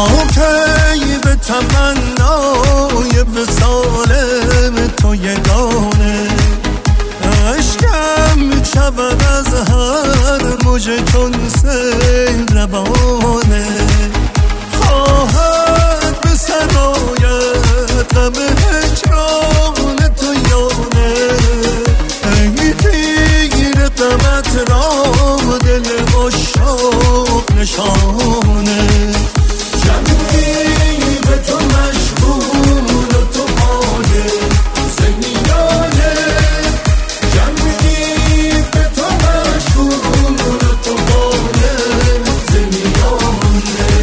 کی به تمنای وصال تو یگانه عشقم می‌شود از هر موج چون سیل روانه خواهد به سرایت غم هجران تو یانه ای تیر غمت را دل عشاق نشانه جمعی به تو مشغول و تو پایه زمیانه جمعی به تو مشغول و تو پایه زمیانه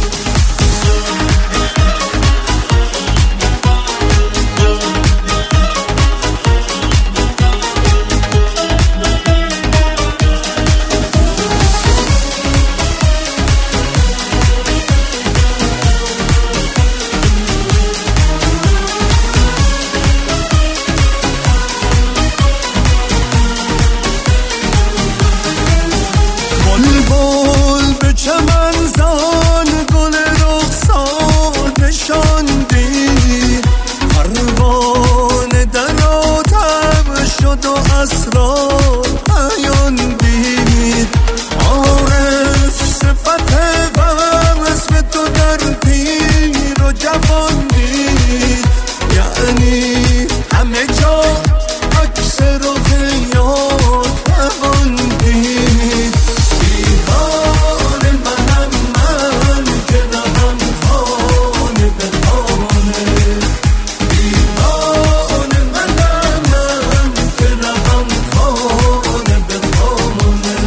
اسرار عیان دید عارف صفت وصف تو در پیر و جوان دید یعنی همه جا عکس رخ یاد توان دید دیوان منم من که روم خانه به خانه دیوان منم من که روم خانه به خانه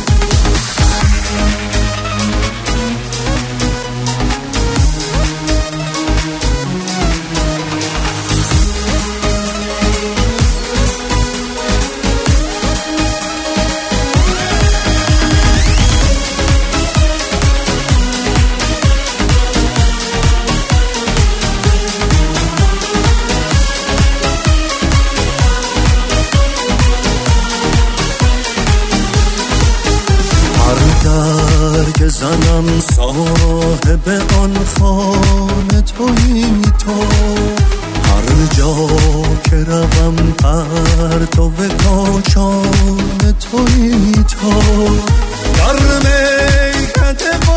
که زنم صاحب آن خانه تویی تو هر جا که روم پرتو کاشان تویی تو در میکده